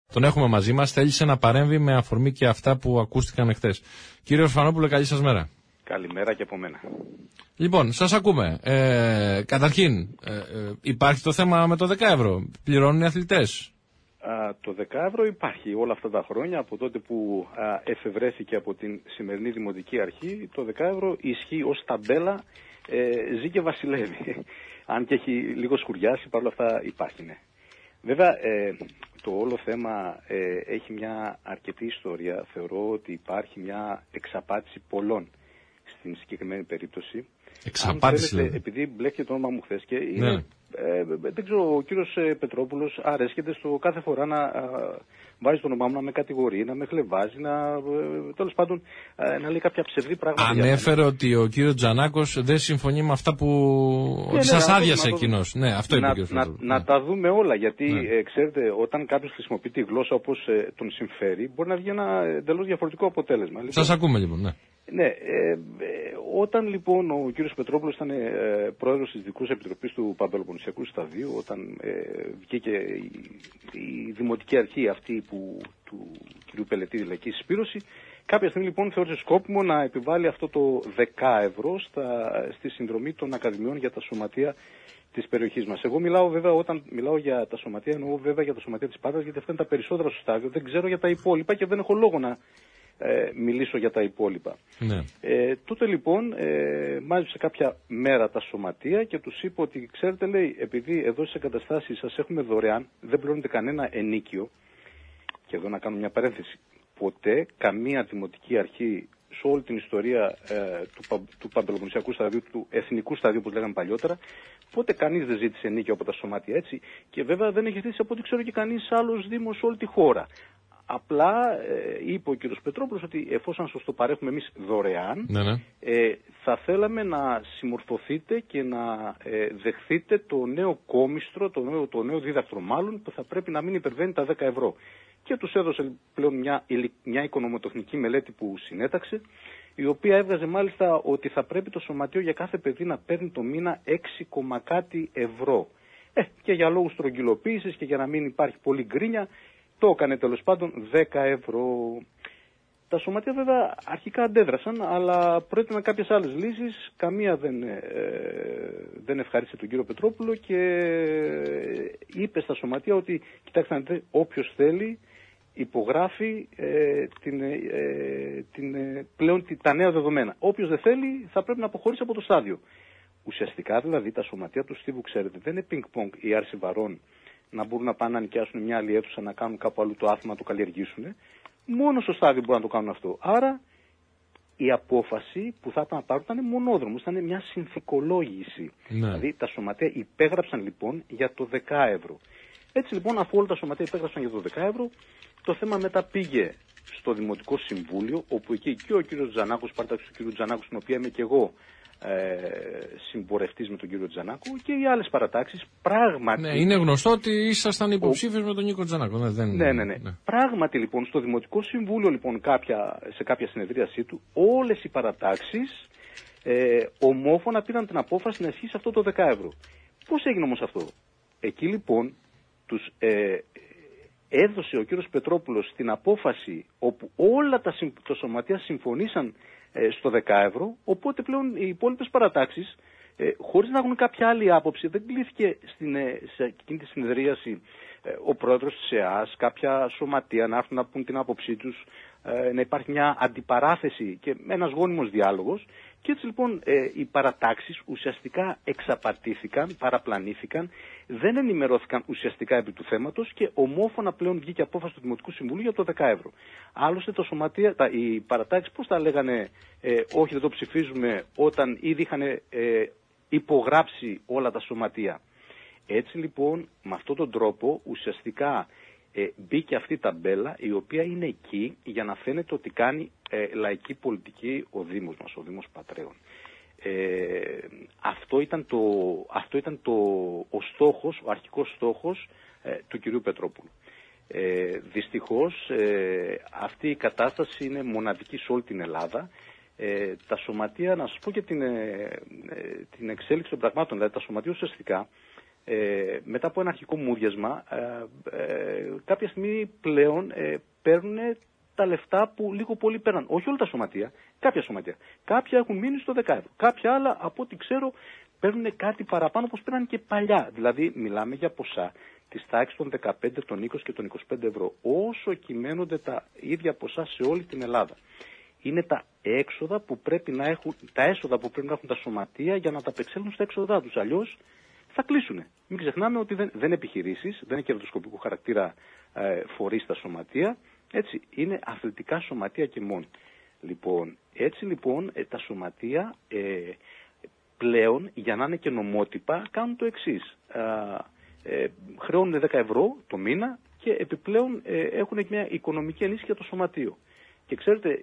Τον έχουμε μαζί μας, θέλησε να παρέμβει με αφορμή και αυτά που ακούστηκαν εχθές. Κύριε Ορφανόπουλε, καλή σας μέρα. Καλημέρα και από μένα. Λοιπόν, σας ακούμε. Καταρχήν, υπάρχει το θέμα με το 10 ευρώ. Πληρώνουν οι αθλητές. Το 10 ευρώ υπάρχει όλα αυτά τα χρόνια, από τότε που εφευρέθηκε από την σημερινή Δημοτική Αρχή. Το 10 ευρώ ισχύει ως ταμπέλα, ζει και βασιλεύει. Αν και έχει λίγο σκουριάσει, παρόλα αυτά υπάρχει, ναι. Βέβαια, το όλο θέμα έχει μια αρκετή ιστορία. Θεωρώ ότι υπάρχει μια εξαπάτηση πολλών στην συγκεκριμένη περίπτωση. Εξαπάτηση, θέλετε, επειδή μπλέκεται το όνομα μου χθες και είναι, ναι. Δεν ξέρω, ο κύριος Πετρόπουλος αρέσκεται στο κάθε φορά να βάζει το όνομά μου, να με κατηγορεί, να με χλεβάζει, τέλος πάντων να λέει κάποια ψευδή πράγματα. Ανέφερε ότι ο κύριος Τζανάκος δεν συμφωνεί με αυτά που... ότι σας άδειασε εκείνος. Ναι, αυτό είπε ο κύριος Πετρόπουλος. Να τα δούμε όλα, γιατί ξέρετε, όταν κάποιος χρησιμοποιεί τη γλώσσα όπως τον συμφέρει, μπορεί να βγει ένα εντελώς διαφορετικό αποτέλεσμα. Λοιπόν, σας ακούμε λοιπόν, ναι. Ναι, όταν λοιπόν ο κύριος Πετρόπουλος ήταν πρόεδρος της Ειδικής Επιτροπής του Παντελοποννησιακού Σταδίου, όταν βγήκε η Δημοτική Αρχή αυτή του κύριου Πελετή, Λαϊκή Συσπήρωση, κάποια στιγμή λοιπόν θεώρησε σκόπιμο να επιβάλλει αυτό το 10 ευρώ στη συνδρομή των ακαδημιών για τα σωματεία της περιοχής μας. Εγώ μιλάω βέβαια, όταν μιλάω για τα σωματεία, εννοώ βέβαια για τα σωματεία της Πάτρας, γιατί αυτά είναι τα περισσότερα στο στάδιο. Δεν ξέρω για τα υπόλοιπα και δεν έχω λόγο να μιλήσω για τα υπόλοιπα. Ναι. Τότε λοιπόν μάζεψε κάποια μέρα τα σωματεία και τους είπε ότι, ξέρετε, λέει, επειδή εδώ στις εγκαταστάσεις σας έχουμε δωρεάν, δεν πληρώνετε κανένα ενίκιο, και εδώ να κάνω μια παρένθεση, ποτέ καμία δημοτική αρχή σε όλη την ιστορία του Παντελοποννησιακού Σταδίου, του Εθνικού Σταδίου που λέγαμε παλιότερα, ποτέ κανείς δεν ζήτησε ενίκιο από τα σωματεία, έτσι, και βέβαια δεν έχει ζητήσει από ό,τι ξέρω και κανείς άλλος δήμος σε όλη τη χώρα. Απλά είπε ο κ. Πετρόπουλος ότι εφόσον σας το παρέχουμε εμείς δωρεάν, θα θέλαμε να συμμορφωθείτε και να δεχθείτε το νέο κόμιστρο, το νέο δίδακτρο μάλλον, που θα πρέπει να μην υπερβαίνει τα 10 ευρώ. Και τους έδωσε πλέον μια οικονομοτεχνική μελέτη που συνέταξε, η οποία έβγαζε μάλιστα ότι θα πρέπει το σωματείο για κάθε παιδί να παίρνει το μήνα 6, κάτι ευρώ. Και για λόγους στρογγυλοποίησης και για να μην υπάρχει πολύ γκρίνια, το έκανε τέλος πάντων 10 ευρώ. Τα σωματεία βέβαια αρχικά αντέδρασαν, αλλά πρότειναν κάποιες άλλες λύσεις. Καμία δεν ευχαρίστησε τον κύριο Πετρόπουλο και είπε στα σωματεία ότι, κοιτάξτε να δείτε, όποιος θέλει υπογράφει πλέον τα νέα δεδομένα. Όποιος δεν θέλει θα πρέπει να αποχωρήσει από το στάδιο. Ουσιαστικά δηλαδή τα σωματεία του Στίβου, ξέρετε, δεν είναι πινκ-πονγκ ή άρση βαρών να μπορούν να πάνε να νοικιάσουν μια άλλη αίθουσα, να κάνουν κάπου αλλού το άθλημα, να το καλλιεργήσουν. Μόνο στο στάδιο μπορούν να το κάνουν αυτό. Άρα η απόφαση που θα ήταν να πάρουν ήταν μονόδρομος, ήταν μια συνθηκολόγηση. Ναι. Δηλαδή τα σωματεία υπέγραψαν λοιπόν για το 10 ευρώ. Έτσι λοιπόν, αφού όλα τα σωματεία υπέγραψαν για το 10 ευρώ, το θέμα μετά πήγε στο Δημοτικό Συμβούλιο, όπου εκεί και ο κύριος Τζανάκος, παράταξη του κύριου Τζανάκου, στην οποία είμαι και εγώ συμπορευτής με τον κύριο Τζανάκο, και οι άλλες παρατάξεις, πράγματι... Ναι, είναι γνωστό ότι ήσασταν υποψήφιος με τον Νίκο Τζανάκο. Ναι. Πράγματι λοιπόν, στο Δημοτικό Συμβούλιο λοιπόν, σε κάποια συνεδρίασή του, όλες οι παρατάξεις ομόφωνα πήραν την απόφαση να ισχύσει αυτό το 10 ευρώ. Πώς έγινε όμως αυτό? Εκεί λοιπόν τους έδωσε ο κύριος Πετρόπουλος την απόφαση όπου όλα τα σωματεία συμφωνήσαν στο 10 ευρώ, οπότε πλέον οι υπόλοιπες παρατάξεις, χωρίς να έχουν κάποια άλλη άποψη, δεν κλήθηκε σε εκείνη τη συνεδρίαση ο πρόεδρος της ΕΑΣ, κάποια σωματεία να έρθουν να πούν την άποψή τους, να υπάρχει μια αντιπαράθεση και ένας γόνιμος διάλογος. Και έτσι λοιπόν οι παρατάξεις ουσιαστικά εξαπατήθηκαν, παραπλανήθηκαν, δεν ενημερώθηκαν ουσιαστικά επί του θέματος και ομόφωνα πλέον βγήκε απόφαση του Δημοτικού Συμβουλίου για το 10 ευρώ. Άλλωστε οι παρατάξεις πώς τα λέγανε, όχι δεν το ψηφίζουμε, όταν ήδη είχαν υπογράψει όλα τα σωματεία. Έτσι λοιπόν με αυτόν τον τρόπο ουσιαστικά μπήκε αυτή η ταμπέλα, η οποία είναι εκεί για να φαίνεται ότι κάνει λαϊκή πολιτική ο Δήμος μας, ο Δήμος Πατρέων. Αυτό ήταν ο στόχος, ο αρχικός στόχος του κυρίου Πετρόπουλου. Δυστυχώς αυτή η κατάσταση είναι μοναδική σε όλη την Ελλάδα. Τα σωματεία, να σας πω και την εξέλιξη των πραγμάτων, δηλαδή τα σωματεία ουσιαστικά μετά από ένα αρχικό μούδιασμα, κάποια στιγμή πλέον παίρνουν τα λεφτά που λίγο πολύ παίρναν. Όχι όλα τα σωματεία, κάποια σωματεία. Κάποια έχουν μείνει στο 10 ευρώ. Κάποια άλλα, από ό,τι ξέρω, παίρνουν κάτι παραπάνω όπως παίρναν και παλιά. Δηλαδή, μιλάμε για ποσά της τάξης των 15, των 20 και των 25 ευρώ. Όσο κυμαίνονται τα ίδια ποσά σε όλη την Ελλάδα. Είναι τα έξοδα που πρέπει να έχουν, τα έσοδα που πρέπει να έχουν τα σωματεία για να τα απεξέλθουν στα έξοδά τους. Αλλιώς θα κλείσουν. Μην ξεχνάμε ότι δεν είναι επιχειρήσεις, δεν είναι κερδοσκοπικού χαρακτήρα φορείς τα σωματεία. Έτσι, είναι αθλητικά σωματεία και μόνο. Λοιπόν, έτσι λοιπόν τα σωματεία πλέον, για να είναι και νομότυπα, κάνουν το εξής. Χρεώνουν 10 ευρώ το μήνα και επιπλέον έχουν μια οικονομική ενίσχυση για το σωματείο. Και ξέρετε,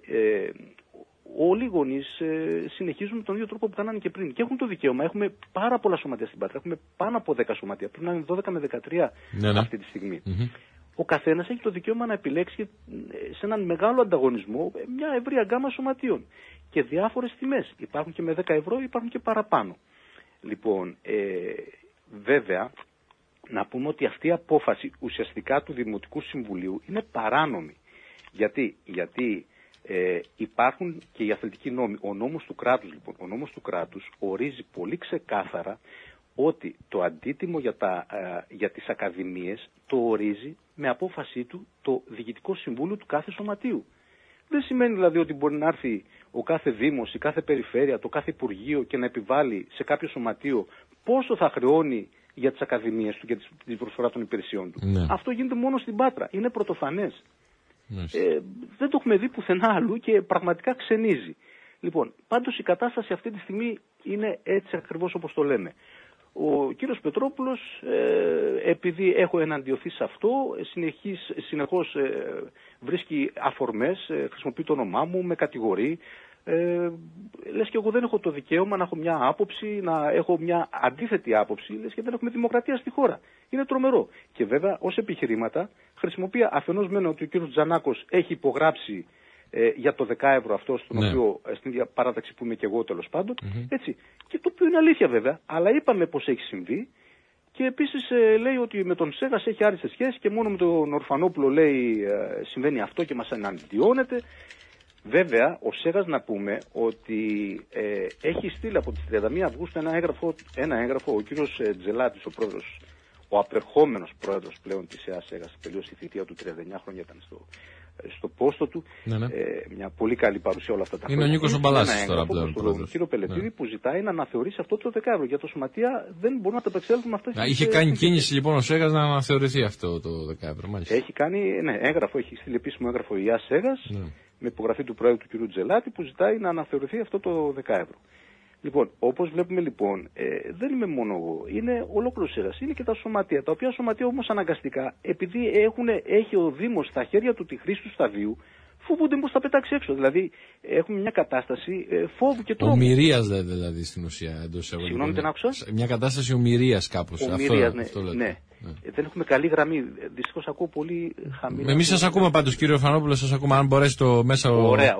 όλοι οι γονείς συνεχίζουν με τον ίδιο τρόπο που κάνανε και πριν. Και έχουν το δικαίωμα. Έχουμε πάρα πολλά σωματεία στην Πάτρα. Έχουμε πάνω από 10 σωματεία. Πρέπει να είναι 12 με 13 αυτή τη στιγμή. Ο καθένας έχει το δικαίωμα να επιλέξει σε έναν μεγάλο ανταγωνισμό μια ευρεία γκάμα σωματείων. Και διάφορες τιμές. Υπάρχουν και με 10 ευρώ, υπάρχουν και παραπάνω. Λοιπόν, βέβαια, να πούμε ότι αυτή η απόφαση ουσιαστικά του Δημοτικού Συμβουλίου είναι παράνομη. Γιατί υπάρχουν και οι αθλητικοί νόμοι. Ο νόμος του κράτους, λοιπόν, ο νόμος του κράτους ορίζει πολύ ξεκάθαρα ότι το αντίτιμο για τις ακαδημίες το ορίζει με απόφασή του το Διοικητικό Συμβούλιο του κάθε σωματείου. Δεν σημαίνει δηλαδή ότι μπορεί να έρθει ο κάθε Δήμος, η κάθε Περιφέρεια, το κάθε Υπουργείο και να επιβάλλει σε κάποιο σωματείο πόσο θα χρεώνει για τις ακαδημίες του και τη προσφορά των υπηρεσιών του. Ναι. Αυτό γίνεται μόνο στην Πάτρα. Είναι πρωτοφανές. Δεν το έχουμε δει πουθενά αλλού και πραγματικά ξενίζει. Λοιπόν, πάντως η κατάσταση αυτή τη στιγμή είναι έτσι ακριβώς όπως το λέμε. Ο κύριος Πετρόπουλος, επειδή έχω εναντιωθεί σε αυτό, συνεχώς βρίσκει αφορμές, χρησιμοποιεί το όνομά μου, με κατηγορεί. Λες και εγώ δεν έχω το δικαίωμα να έχω μια άποψη, να έχω μια αντίθετη άποψη, λες και δεν έχουμε δημοκρατία στη χώρα. Είναι τρομερό. Και βέβαια ως επιχειρήματα χρησιμοποιεί αφενός μεν ότι ο κύριος Τζανάκος έχει υπογράψει για το 10 ευρώ αυτό, στον οποίο, στην ίδια παράταξη που είμαι και εγώ τέλος πάντων, έτσι. Και το οποίο είναι αλήθεια βέβαια, αλλά είπαμε πως έχει συμβεί. Και επίσης λέει ότι με τον Σέγας έχει άριστες σχέσεις και μόνο με τον Ορφανόπουλο λέει συμβαίνει αυτό και μας εναντιώνεται. Βέβαια, ο Σέγας να πούμε ότι έχει στείλει από τις 31 Αυγούστου ένα έγγραφο ο κύριος Τζελάτης, ο πρόεδρος, ο απερχόμενος πρόεδρος πλέον της ΕΑ Σέγας, τελείωσε η θητεία του 39 χρόνια, ήταν στο πόστο του. Μια πολύ καλή παρουσία όλα αυτά τα χρόνια. Είναι ο Νίκος ο Μπαλάσης τώρα πλέον. Τον κύριο Πελετήρη που ζητάει να αναθεωρήσει αυτό το 10 ευρώ. Για το σωματεία δεν μπορούν να τα επεξέλθουν αυτές τις. Είχε κάνει κίνηση λοιπόν ο Σέγας να αναθεωρηθεί αυτό το 10 ευρώ, μάλιστα. Έχει κάνει έγγραφο, έχει στείλει επίσημο έγγραφο η ΕΑ Σέγας με υπογραφή του πρόεδρου του κ. Τζελάτη που ζητάει να αναθεωρηθεί αυτό το 10 ευρώ. Λοιπόν, όπως βλέπουμε λοιπόν, δεν είμαι μόνο εγώ, είναι ολόκληρος Σέγας, είναι και τα σωματεία, τα οποία σωματεία όμως αναγκαστικά, επειδή έχει ο Δήμος στα χέρια του τη χρήση του σταδίου, φοβούνται πως θα πετάξει έξω. Δηλαδή, έχουμε μια κατάσταση φόβου και τρόμου. Ομηρίας δηλαδή στην ουσία εντός εισαγωγικών. Συγγνώμη, δεν άκουσα. Μια κατάσταση ομηρίας κάπως. Ομηρίας, ναι. Δεν έχουμε καλή γραμμή. Δυστυχώς ακούω πολύ χαμηλά. Εμείς σας ακούμε πάντως, κύριε Ορφανόπουλο, σας ακούμε. Αν μπορέσει το μέσα. Ωραία.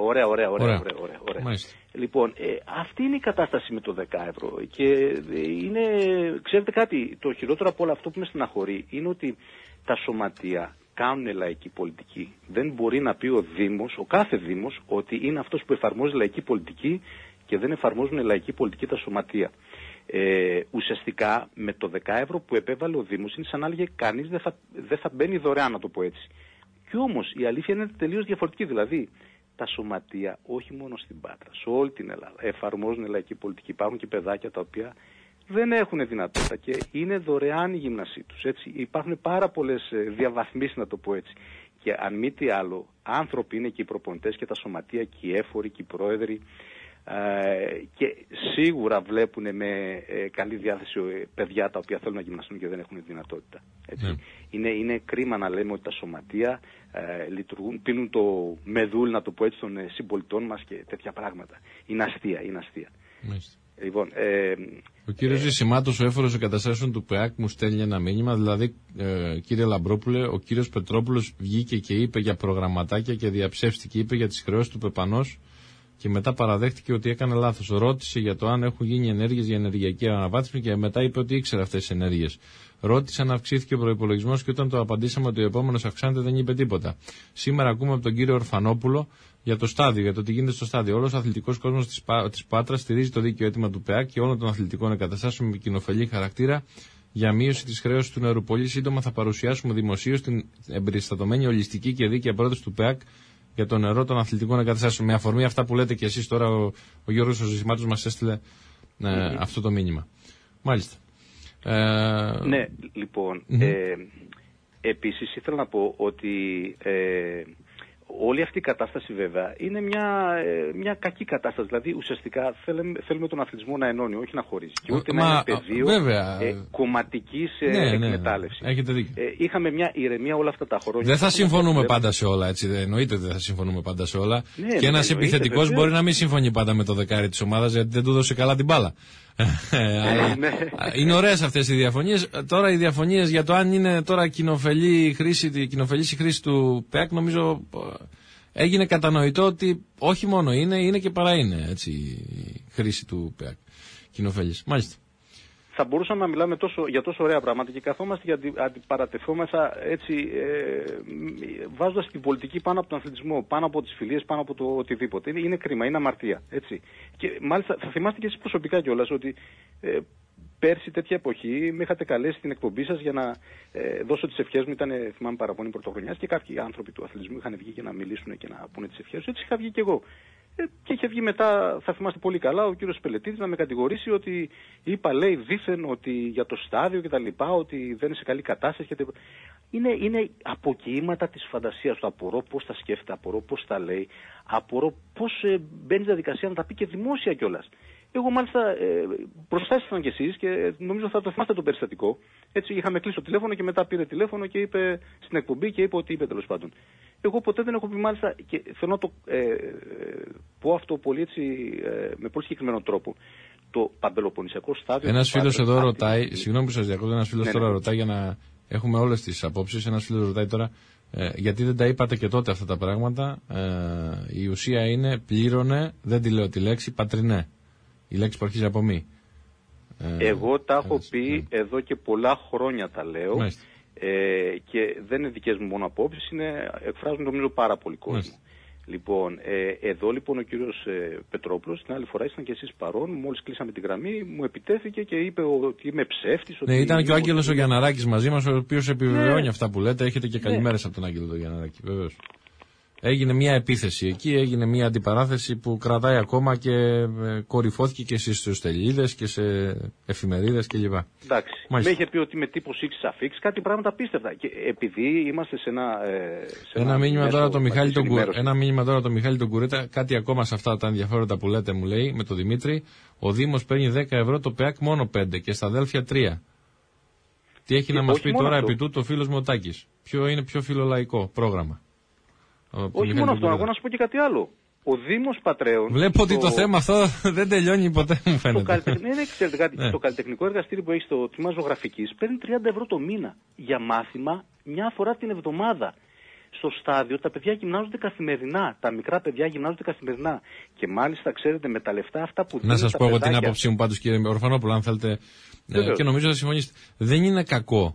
Λοιπόν, αυτή είναι η κατάσταση με το 10 ευρώ. Και είναι, ξέρετε κάτι, το χειρότερο από όλο αυτό που με στεναχωρεί είναι ότι τα σωματεία κάνουν λαϊκή πολιτική. Δεν μπορεί να πει ο Δήμος, ο κάθε Δήμος, ότι είναι αυτός που εφαρμόζει λαϊκή πολιτική και δεν εφαρμόζουν λαϊκή πολιτική τα σωματεία. Ουσιαστικά με το 10 ευρώ που επέβαλε ο Δήμος είναι σαν να έλεγε κανείς δεν θα μπαίνει δωρεάν, να το πω έτσι. Και όμως η αλήθεια είναι τελείως διαφορετική. Δηλαδή τα σωματεία όχι μόνο στην Πάτρα, σε όλη την Ελλάδα εφαρμόζουν λαϊκή πολιτική. Υπάρχουν και παιδάκια τα οποία δεν έχουν δυνατότητα και είναι δωρεάν η γυμνασή τους. Έτσι. Υπάρχουν πάρα πολλές διαβαθμίσεις, να το πω έτσι. Και αν μη τι άλλο, άνθρωποι είναι και οι προπονητές και τα σωματεία και οι έφοροι και οι πρόεδροι. Και σίγουρα βλέπουν με καλή διάθεση παιδιά τα οποία θέλουν να γυμναστούν και δεν έχουν δυνατότητα. Έτσι. Είναι κρίμα να λέμε ότι τα σωματεία λειτουργούν, πίνουν το μεδούλ, να το πω έτσι, των συμπολιτών μας και τέτοια πράγματα. Είναι αστεία. Λοιπόν, ο κύριος Ζησιμάτος, ο έφορος εγκαταστάσεων του ΠΕΑΚ, μου στέλνει ένα μήνυμα. Δηλαδή, κύριε Λαμπρόπουλε, ο κύριος Πετρόπουλος βγήκε και είπε για προγραμματάκια και διαψεύστηκε, είπε για τις χρεώσεις του Πεπανός και μετά παραδέχτηκε ότι έκανε λάθος. Ρώτησε για το αν έχουν γίνει ενέργειες για ενεργειακή αναβάθμιση και μετά είπε ότι ήξερε αυτές τις ενέργειες. Ρώτησε αν αυξήθηκε ο προϋπολογισμός και όταν το απαντήσαμε ότι ο επόμενος αυξάνεται δεν είπε τίποτα. Σήμερα ακούμε από τον κύριο Ορφανόπουλο για το στάδιο, για το τι γίνεται στο στάδιο. Όλος ο αθλητικός κόσμος της Πάτρας στηρίζει το δίκαιο αίτημα του ΠΕΑΚ και όλων των αθλητικών εγκαταστάσεων με κοινοφελή χαρακτήρα για μείωση της χρέωσης του νερού. Πολύ σύντομα θα παρουσιάσουμε δημοσίως την εμπεριστατωμένη ολιστική και δίκαια πρόταση του ΠΕΑΚ για το νερό των αθλητικών εγκαταστάσεων. Με αφορμή αυτά που λέτε και εσείς τώρα, ο Γιώργος Ζησιμάτος μας έστειλε αυτό το μήνυμα. Μάλιστα. Ναι, λοιπόν, επίσης ήθελα να πω ότι όλη αυτή η κατάσταση βέβαια είναι μια κακή κατάσταση. Δηλαδή ουσιαστικά θέλουμε τον αθλητισμό να ενώνει, όχι να χωρίζει. Και ούτε να είναι πεδίο κομματικής εκμετάλλευσης. Έχετε δίκιο. Είχαμε μια ηρεμία όλα αυτά τα χρόνια. Δεν θα συμφωνούμε πάντα σε όλα, έτσι. Εννοείται ότι δεν θα συμφωνούμε πάντα σε όλα. Και ένας επιθετικός μπορεί να μην συμφωνεί πάντα με το δεκάρι της ομάδας γιατί δεν του δώσε καλά την μπάλα. Αλλά είναι ωραίες αυτές οι διαφωνίες. Τώρα οι διαφωνίες για το αν είναι τώρα κοινοφελής η χρήση του ΠΕΑΚ, νομίζω έγινε κατανοητό ότι όχι μόνο είναι και παρά είναι έτσι, η χρήση του ΠΕΑΚ κοινοφελής. Μάλιστα. Θα μπορούσαμε να μιλάμε για τόσο ωραία πράγματα και καθόμαστε γιατί αντιπαρατεθόμεθα έτσι, βάζοντας την πολιτική πάνω από τον αθλητισμό, πάνω από τις φιλίες, πάνω από το οτιδήποτε. Είναι κρίμα, είναι αμαρτία. Έτσι. Και μάλιστα θα θυμάστε και εσείς προσωπικά κιόλας ότι πέρσι τέτοια εποχή με είχατε καλέσει στην εκπομπή σας για να δώσω τις ευχές μου. Θυμάμαι παραπονή πρωτοχρονιάς και κάποιοι άνθρωποι του αθλητισμού είχαν βγει για να μιλήσουν και να πούνε τις ευχές. Έτσι είχα βγει κι εγώ. Και είχε βγει μετά, θα θυμάστε πολύ καλά, ο κύριος Πελετίδης να με κατηγορήσει ότι είπα, λέει, δήθεν ότι για το στάδιο και τα λοιπά, ότι δεν είναι σε καλή κατάσταση. Είναι αποκοίηματα της φαντασίας του. Απορώ πώς τα σκέφτεται, απορώ πώς τα λέει, απορώ πώς μπαίνει στη διαδικασία να τα πει και δημόσια κιόλας. Εγώ μάλιστα μπροστά ήσασταν κι εσείς και νομίζω θα το θυμάστε το περιστατικό. Έτσι είχαμε κλείσει το τηλέφωνο και μετά πήρε τηλέφωνο και είπε στην εκπομπή και είπε ότι είπε τέλος πάντων. Εγώ ποτέ δεν έχω πει μάλιστα και θέλω να το πω αυτό πολύ έτσι, με πολύ συγκεκριμένο τρόπο. Το παμπελοποννησιακό στάδιο. Ένας φίλος εδώ ρωτάει, συγγνώμη που σας διακόπτω, ένας φίλος τώρα ρωτάει για να έχουμε όλες τις απόψεις. Ένας φίλος ρωτάει τώρα γιατί δεν τα είπατε και τότε αυτά τα πράγματα. Η ουσία είναι πλήρωνε, δεν τη λέω τη λέξη, πατρινέ. Η λέξη που αρχίζει από μη. Εγώ τα έχω πει εδώ και πολλά χρόνια τα λέω. Και δεν είναι δικές μου μόνο απόψεις, εκφράζουν νομίζω πάρα πολύ κόσμο. Λοιπόν, εδώ λοιπόν ο κύριος Πετρόπουλος, την άλλη φορά ήσταν και εσείς παρόν, μόλις κλείσαμε την γραμμή, μου επιτέθηκε και είπε ότι είμαι ψεύτης. Ναι, ήταν και ο Άγγελος ο Γιανναράκης μαζί μας, ο οποίος επιβεβαιώνει αυτά που λέτε. Έχετε και καλημέρες από τον Άγγελο τον Γιανναράκη, βεβαίως. Έγινε μια επίθεση εκεί, έγινε μια αντιπαράθεση που κρατάει ακόμα και κορυφώθηκε και στις ιστοσελίδες και σε εφημερίδες κλπ. Εντάξει. Με είχε πει ότι με τύπος X αφήξει κάτι πράγματα απίστευτα. Και επειδή είμαστε σε ένα μήνυμα τώρα το Μιχάλη τον Κουρέτα, κάτι ακόμα σε αυτά τα ενδιαφέροντα που λέτε μου λέει με τον Δημήτρη. Ο Δήμος παίρνει 10 ευρώ, το ΠΕΑΚ μόνο 5 και στα αδέλφια 3. Τι έχει να μας πει τώρα επί τούτου ο φίλος μου ο Τάκης? Ποιο είναι πιο φιλολαϊκό πρόγραμμα? Όχι μόνο αυτό, εγώ να σου πω και κάτι άλλο. Ο Δήμος Πατρέων. Βλέπω ότι το θέμα αυτό δεν τελειώνει ποτέ, μου φαίνεται. Ξέρετε κάτι. Το καλλιτεχνικό εργαστήριο που έχει στο τμήμα ζωγραφικής παίρνει 30 ευρώ το μήνα για μάθημα μια φορά την εβδομάδα. Στο στάδιο τα παιδιά γυμνάζονται καθημερινά. Τα μικρά παιδιά γυμνάζονται καθημερινά. Και μάλιστα, ξέρετε, με τα λεφτά αυτά που δίνουν. Να σας πω εγώ την άποψή μου πάντως, κύριε Ορφανόπουλο, αν θέλετε. Και νομίζω θα συμφωνήσετε. Δεν είναι κακό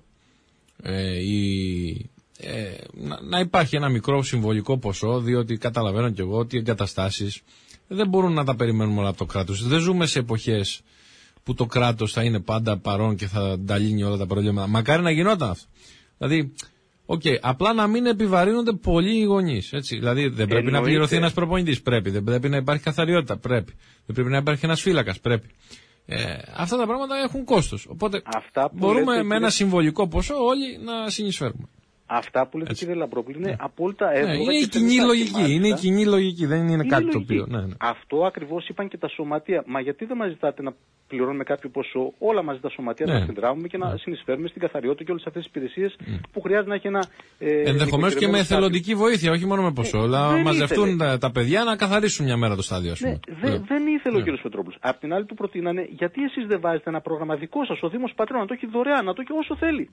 να υπάρχει ένα μικρό συμβολικό ποσό, διότι καταλαβαίνω κι εγώ ότι οι εγκαταστάσεις δεν μπορούν να τα περιμένουμε όλα από το κράτος. Δεν ζούμε σε εποχές που το κράτος θα είναι πάντα παρόν και θα τα λύνει όλα τα προβλήματα. Μακάρι να γινόταν αυτό. Δηλαδή, απλά να μην επιβαρύνονται πολλοί οι γονείς. Έτσι. Δηλαδή, δεν πρέπει να πληρωθεί ένας προπονητής. Πρέπει. Δεν πρέπει να υπάρχει καθαριότητα. Πρέπει. Δεν πρέπει να υπάρχει ένας φύλακας. Πρέπει. Αυτά τα πράγματα έχουν κόστος. Οπότε μπορούμε με ένα συμβολικό ποσό όλοι να συνεισφέρουμε. Αυτά που λέτε, κύριε Λαμπρόπουλο, είναι απόλυτα εύκολα. Είναι η κοινή λογική. Είναι η κοινή λογική. Δεν είναι κάτι το οποίο. Αυτό ακριβώς είπαν και τα σωματεία. Μα γιατί δεν μας ζητάτε να πληρώνουμε κάποιο ποσό, όλα μαζί τα σωματεία να συνδράμουμε και να συνεισφέρουμε στην καθαριότητα και όλες αυτές τις υπηρεσίες που χρειάζεται να έχει ένα. Ενδεχομένως και με εθελοντική βοήθεια, όχι μόνο με ποσό. Αλλά μαζευτούν τα παιδιά να καθαρίσουν μια μέρα το στάδιο, ας πούμε. Δεν ήθελε ο κύριος Πετρόπουλος. Απ' την άλλη του προτείνανε, γιατί εσείς δεν βάζετε ένα πρόγραμμα δικό σας, ο Δήμος Πατρέων, να το έχει δωρεάν, να το έχει όσο θέλει.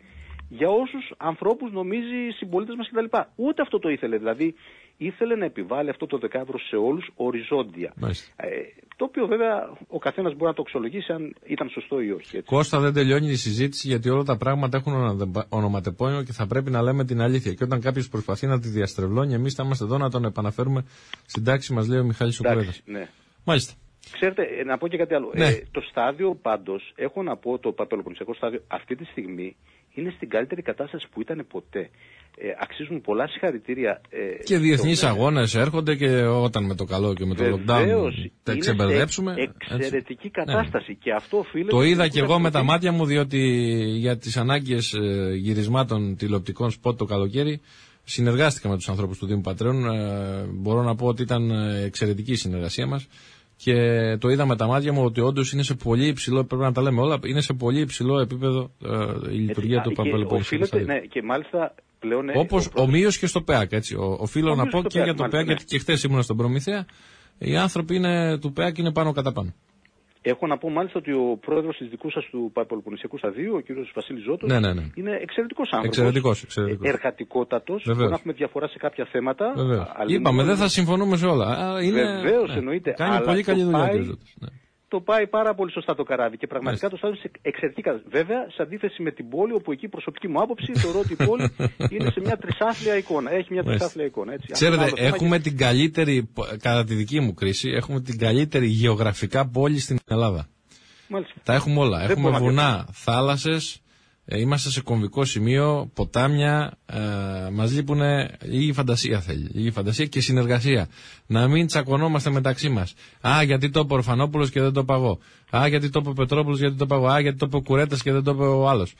για όσους ανθρώπους νομίζει συμπολίτες μας κτλ. Ούτε αυτό το ήθελε. Δηλαδή ήθελε να επιβάλλει αυτό το 10 ευρώ σε όλους οριζόντια. Το οποίο βέβαια ο καθένας μπορεί να το αξιολογήσει αν ήταν σωστό ή όχι. Έτσι. Κώστα, δεν τελειώνει η συζήτηση γιατί όλα τα πράγματα έχουν ονοματεπώνυμο και θα πρέπει να λέμε την αλήθεια. Και όταν κάποιος προσπαθεί να τη διαστρεβλώνει, εμείς θα είμαστε εδώ να τον επαναφέρουμε στην τάξη μας, λέει ο Μιχάλης Σουκουρέδας. Ναι. Μάλιστα. Ξέρετε, να πω και κάτι άλλο. Ναι. Το στάδιο πάντως, έχω να πω, το Παπελοποννησιακό στάδιο αυτή τη στιγμή είναι στην καλύτερη κατάσταση που ήταν ποτέ. Αξίζουν πολλά συγχαρητήρια. Και διεθνείς αγώνες έρχονται και όταν με το καλό και με το lockdown τα ξεμπερδέψουμε. Εξαιρετική κατάσταση. Ναι. Και αυτό οφείλεται. Το είδα και εγώ με τα μάτια μου, διότι για τις ανάγκες γυρισμάτων τηλεοπτικών σποτ το καλοκαίρι συνεργάστηκα με τους ανθρώπους του Δήμου Πατρέων. Μπορώ να πω ότι ήταν εξαιρετική η συνεργασία μας. Και το είδα με τα μάτια μου ότι όντως είναι σε πολύ υψηλό, πρέπει να τα λέμε όλα, είναι σε πολύ υψηλό επίπεδο η λειτουργία του Παπελοποννησιακού σταδίου. Ναι, και μάλιστα πλέον. Όπως ομοίως και στο ΠΕΑΚ, έτσι. Οφείλω να πω και για το ΠΕΑΚ, γιατί και χθες ήμουν στον Προμηθέα. Οι άνθρωποι του ΠΕΑΚ είναι πάνω κατά πάνω. Έχω να πω μάλιστα ότι ο πρόεδρος της δικού σας του Παπελοποννησιακού σταδίου, ο κύριος Βασίλης Ζώτος, ναι. είναι εξαιρετικός άνθρωπος. Εξαιρετικός. Εργατικότατος. Μπορεί να έχουμε διαφορά σε κάποια θέματα. Είπαμε, δεν θα συμφωνούμε σε όλα. Βεβαίως, εννοείται. Κάνει πολύ καλή δουλειά ο κύριος Ζώτος. Το πάει πάρα πολύ σωστά το καράβι και πραγματικά το στάδιο είναι εξαιρετική κατάσταση. Βέβαια, σε αντίθεση με την πόλη, όπου εκεί η προσωπική μου άποψη θεωρώ ότι η πόλη είναι σε μια τρισάθλια εικόνα. Έχει μια τρισάθλια εικόνα. Έτσι. Ξέρετε, έχουμε την καλύτερη, κατά τη δική μου κρίση, έχουμε την καλύτερη γεωγραφικά πόλη στην Ελλάδα. Μάλιστα. Τα έχουμε όλα. Έχουμε βουνά, θάλασσες, είμαστε σε κομβικό σημείο, ποτάμια, μας λείπουν λίγη φαντασία θέλει. Λίγη φαντασία και συνεργασία. Να μην τσακωνόμαστε μεταξύ μας. Γιατί το είπε ο Ορφανόπουλος και δεν το είπα εγώ. Γιατί το είπε ο Πετρόπουλος και δεν το είπα εγώ. Γιατί το είπε ο Κουρέτας και δεν το είπε ο άλλος.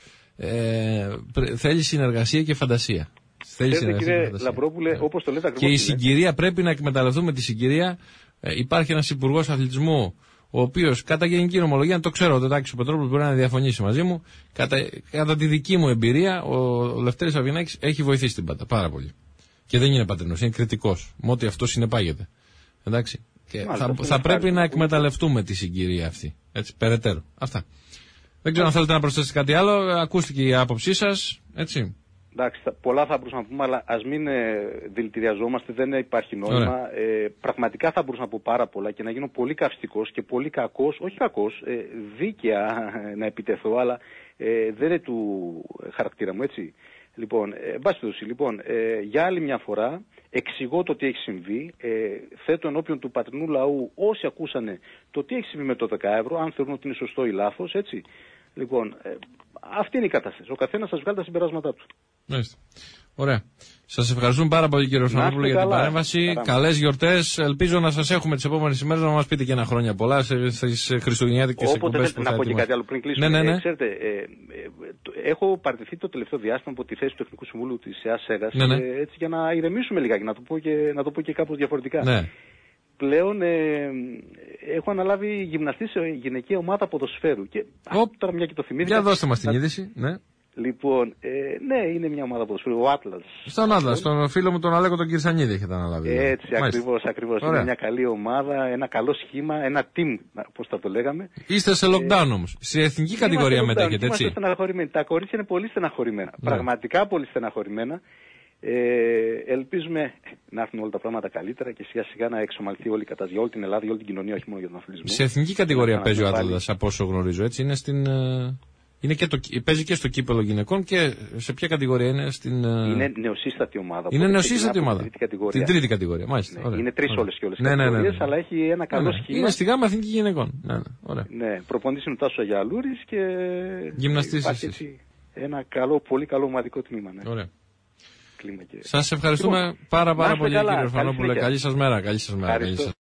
Θέλει συνεργασία και φαντασία. Κύριε Λαμπρόπουλε, όπως το λέτε ακριβώς. Και η συγκυρία, πρέπει να εκμεταλλευτούμε τη συγκυρία. Υπάρχει ένας υπουργός αθλητισμού, ο οποίος κατά γενική νομολογία, το ξέρω, ο Τάκης ο Πετρόπουλος μπορεί να διαφωνήσει μαζί μου, κατά τη δική μου εμπειρία, ο Λευτέρης Αβγενάκης έχει βοηθήσει την Πάτα πάρα πολύ. Και δεν είναι πατρινός, είναι κριτικός, με ό,τι αυτό συνεπάγεται. Εντάξει. Και θα πρέπει να εκμεταλλευτούμε τη συγκυρία αυτή. Έτσι, περαιτέρω. Αυτά. Δεν ξέρω αν θέλετε να προσθέσετε κάτι άλλο. Ακούστηκε η άποψή σας. Έτσι. Εντάξει, πολλά θα μπορούσαμε να πούμε, αλλά ας μην δηλητηριαζόμαστε, δεν υπάρχει νόημα. Πραγματικά θα μπορούσα να πω πάρα πολλά και να γίνω πολύ καυστικός και πολύ κακός, όχι κακός, δίκαια να επιτεθώ, αλλά δεν είναι του χαρακτήρα μου, έτσι. Λοιπόν, για άλλη μια φορά εξηγώ το τι έχει συμβεί, θέτω ενώπιον του πατρινού λαού όσοι ακούσανε το τι έχει συμβεί με το 10 ευρώ, αν θεωρούν ότι είναι σωστό ή λάθος, έτσι. Λοιπόν, αυτή είναι η κατάσταση. Ο καθένας σας βγάλει τα συμπεράσματά του. Μάλιστα. Ωραία. Σας ευχαριστούμε πάρα πολύ, κύριε Ορφανόπουλο, για την παρέμβαση. Καλές γιορτές. Ελπίζω να σας έχουμε τις επόμενες ημέρες, να μας πείτε και ένα χρόνια πολλά στις χριστουγεννιάτικες εκπομπές που θα να πω και κάτι άλλο πριν κλείσουμε. Ναι. Ξέρετε, έχω παραιτηθεί το τελευταίο διάστημα από τη θέση του Εθνικού Συμβούλου της ΕΑΣ-ΕΓΑΣ, έτσι για να ηρεμήσουμε λιγάκι, να το πω και κάπως διαφορετικά. Ναι. Πλέον έχω αναλάβει γυμναστή σε γυναικεία ομάδα ποδοσφαίρου. Και τώρα μια και το θυμήθηκα. Για δώστε μας την είδηση. Ναι. Λοιπόν, ναι, είναι μια ομάδα ποδοσφαίρου, ο Άτλας. Στον Άτλας, τον φίλο μου τον Αλέκο τον Κυρσανίδη έχετε αναλάβει. Έτσι, ακριβώς. Είναι μια καλή ομάδα, ένα καλό σχήμα, ένα team, πώς θα το λέγαμε. Είστε σε lockdown όμως. Σε εθνική κατηγορία μετέχετε, έτσι. Είμαστε στεναχωρημένοι. Τα κορίτσια είναι πολύ στεναχωρημένα. Ναι. Πραγματικά πολύ στεναχωρημένα. Ελπίζουμε να έρθουν όλα τα πράγματα καλύτερα και σιγά σιγά να εξομαλυνθεί όλη η κατάσταση για όλη την Ελλάδα, για όλη την κοινωνία, όχι μόνο για τον αθλητισμό. Σε εθνική κατηγορία παίζει ο Άτλας, από όσο γνωρίζω, έτσι. Είναι στην. Παίζει και στο κύπελο γυναικών και σε ποια κατηγορία είναι είναι νεοσύστατη ομάδα. Είναι νεοσύστατη ομάδα. Την τρίτη κατηγορία. Μάλιστα. Ναι, είναι τρεις όλες και όλες κατηγορίες, αλλά έχει ένα καλό σχήμα. Είναι στη γάμα εθνική γυναικών. Ναι, προπονητής είναι ο Τάσος Αγιαλούρης και γυμναστής ένα πολύ καλό ομαδικό τμήμα. Ωραία. Σας ευχαριστούμε πάρα πολύ, κύριε Ορφανόπουλε. Καλή σας μέρα.